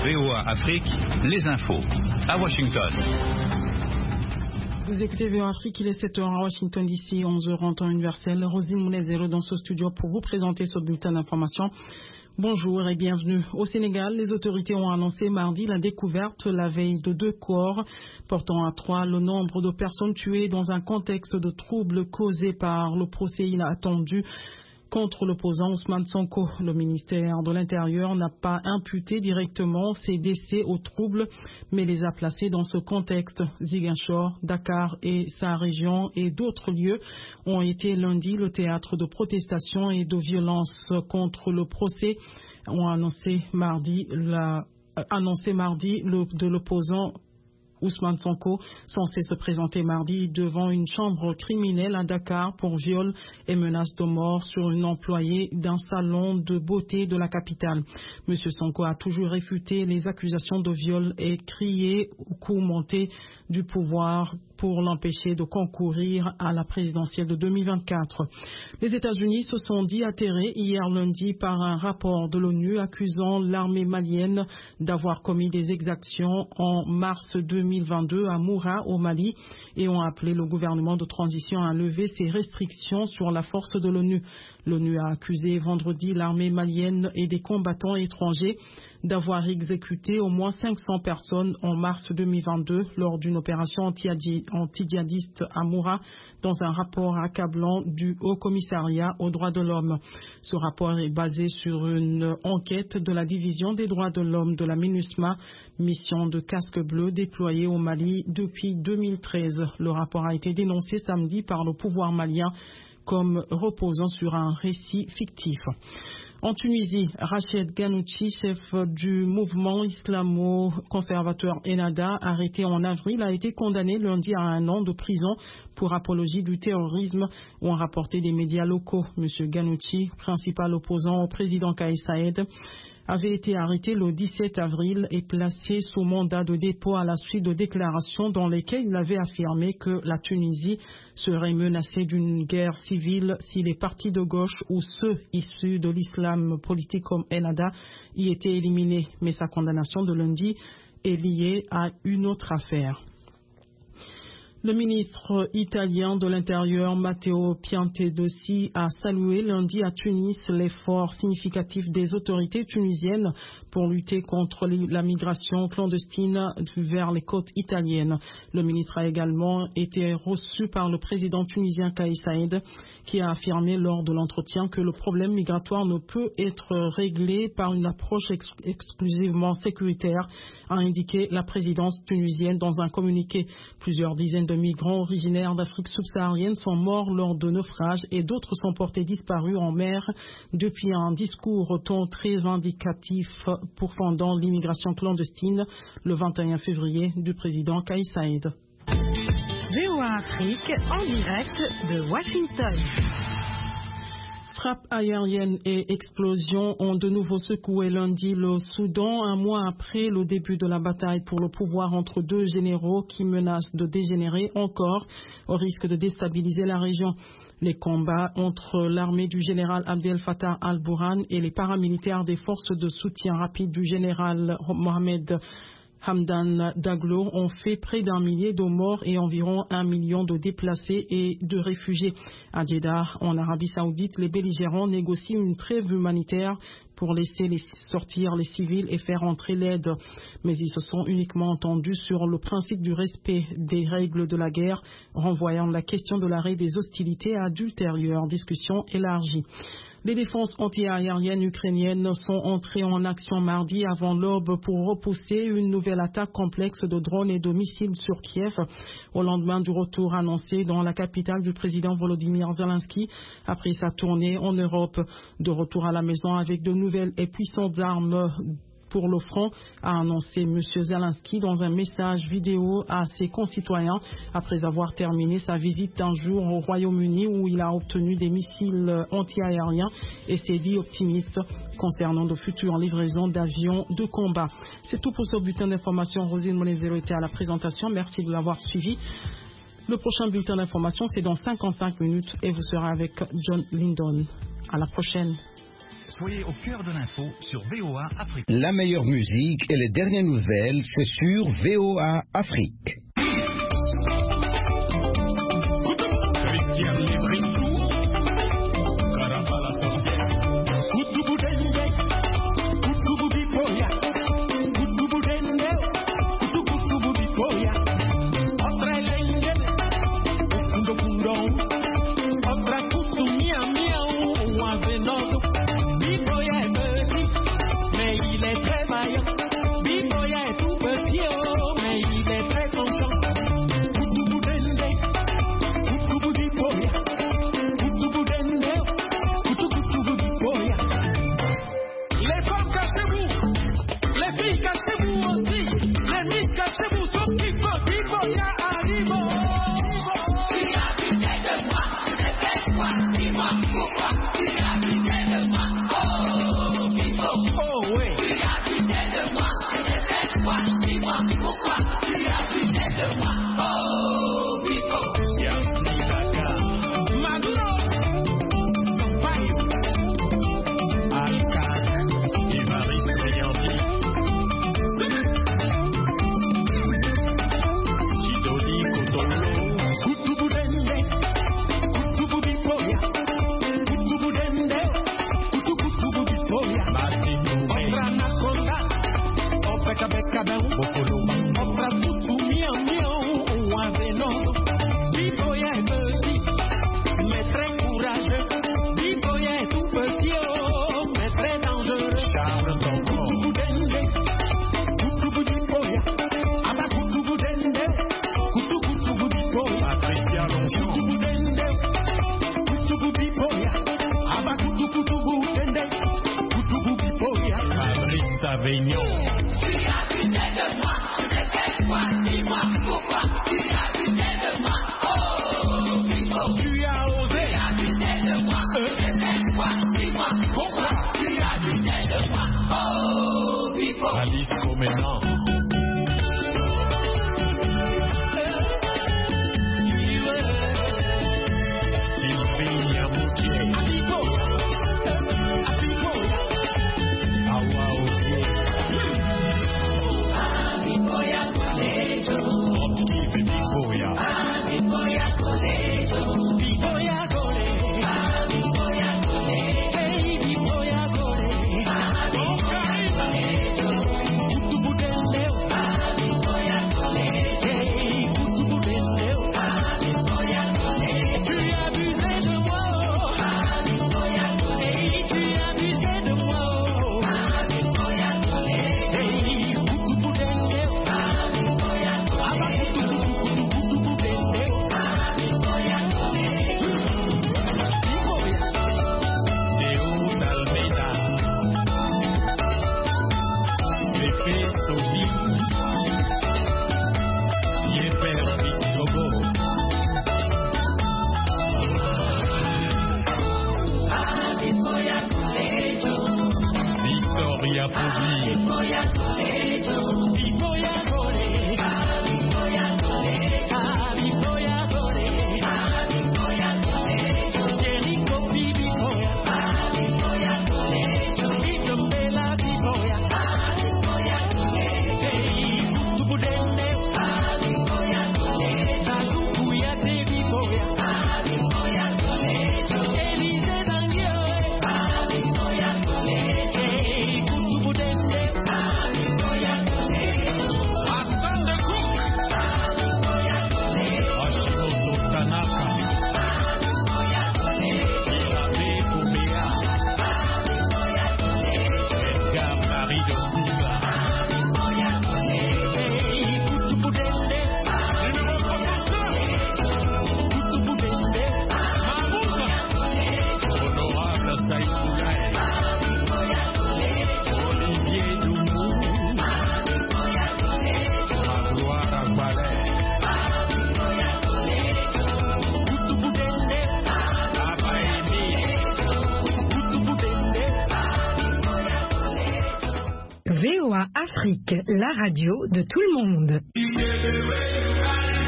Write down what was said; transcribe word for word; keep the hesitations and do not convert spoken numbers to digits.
V O A Afrique, les infos. À Washington. Vous écoutez V O A Afrique, il est sept heures à Washington d'ici, onze heures en temps universel. Rosine Mounezero dans ce studio pour vous présenter ce bulletin d'information. Bonjour et bienvenue. Au Sénégal, les autorités ont annoncé mardi la découverte la veille de deux corps, portant à trois le nombre de personnes tuées dans un contexte de troubles causés par le procès inattendu contre l'opposant Ousmane Sonko. Le ministère de l'Intérieur n'a pas imputé directement ces décès aux troubles, mais les a placés dans ce contexte. Ziguinchor, Dakar et sa région et d'autres lieux ont été lundi le théâtre de protestations et de violences contre le procès, ont annoncé mardi, la, annoncé mardi le, de l'opposant Ousmane Sonko, censé se présenter mardi devant une chambre criminelle à Dakar pour viol et menace de mort sur une employée d'un salon de beauté de la capitale. Monsieur Sonko a toujours réfuté les accusations de viol et crié au coup monté du pouvoir pour l'empêcher de concourir à la présidentielle de deux mille vingt-quatre. Les États-Unis se sont dit atterrés hier lundi par un rapport de l'ONU accusant l'armée malienne d'avoir commis des exactions en mars deux mille vingt-deux à Moura, au Mali, et ont appelé le gouvernement de transition à lever ses restrictions sur la force de l'ONU. L'ONU a accusé vendredi l'armée malienne et des combattants étrangers d'avoir exécuté au moins cinq cents personnes en mars deux mille vingt-deux lors d'une opération anti-djihadiste à Moura, dans un rapport accablant du Haut Commissariat aux droits de l'homme. Ce rapport est basé sur une enquête de la division des droits de l'homme de la MINUSMA, mission de casque bleu déployée au Mali depuis deux mille treize. Le rapport a été dénoncé samedi par le pouvoir malien comme reposant sur un récit fictif. En Tunisie, Rached Ghannouchi, chef du mouvement islamo-conservateur Ennahda, arrêté en avril, a été condamné lundi à un an de prison pour apologie du terrorisme, ont rapporté des médias locaux. Monsieur Ghannouchi, principal opposant au président Kais Saied, avait été arrêté le dix-sept avril et placé sous mandat de dépôt à la suite de déclarations dans lesquelles il avait affirmé que la Tunisie serait menacée d'une guerre civile si les partis de gauche ou ceux issus de l'islam politique comme Ennahda y étaient éliminés. Mais sa condamnation de lundi est liée à une autre affaire. Le ministre italien de l'Intérieur, Matteo Piantedosi, a salué lundi à Tunis l'effort significatif des autorités tunisiennes pour lutter contre la migration clandestine vers les côtes italiennes. Le ministre a également été reçu par le président tunisien Kais Saied, qui a affirmé lors de l'entretien que le problème migratoire ne peut être réglé par une approche ex- exclusivement sécuritaire, a indiqué la présidence tunisienne dans un communiqué. Plusieurs dizaines de migrants originaires d'Afrique subsaharienne sont morts lors de naufrages et d'autres sont portés disparus en mer depuis un discours au ton très vindicatif pourfendant l'immigration clandestine le vingt et un février du président Kais Saied. V O A Afrique en direct de Washington. Frappes aériennes et explosions ont de nouveau secoué lundi le Soudan, un mois après le début de la bataille pour le pouvoir entre deux généraux qui menacent de dégénérer encore au risque de déstabiliser la région. Les combats entre l'armée du général Abdel Fattah al-Burhan et les paramilitaires des forces de soutien rapide du général Mohamed Hamdan Daglo ont fait près d'un millier de morts et environ un million de déplacés et de réfugiés. À Jeddah, en Arabie Saoudite, les belligérants négocient une trêve humanitaire pour laisser les sortir les civils et faire entrer l'aide. Mais ils se sont uniquement entendus sur le principe du respect des règles de la guerre, renvoyant la question de l'arrêt des hostilités à d'ultérieures discussions élargies. Les défenses antiaériennes ukrainiennes sont entrées en action mardi avant l'aube pour repousser une nouvelle attaque complexe de drones et de missiles sur Kiev au lendemain du retour annoncé dans la capitale du président Volodymyr Zelensky après sa tournée en Europe. De retour à la maison avec de nouvelles et puissantes armes pour le front, a annoncé M. Zelensky dans un message vidéo à ses concitoyens après avoir terminé sa visite d'un jour au Royaume-Uni où il a obtenu des missiles anti-aériens et s'est dit optimiste concernant de futures livraisons d'avions de combat. C'est tout pour ce bulletin d'information. Rosine Mounezero était à la présentation. Merci de l'avoir suivi. Le prochain bulletin d'information, c'est dans cinquante-cinq minutes et vous serez avec John Lyndon. À la prochaine. Soyez au cœur de l'info sur V O A Afrique. La meilleure musique et les dernières nouvelles, c'est sur V O A Afrique. V O A Afrique, la radio de tout le monde.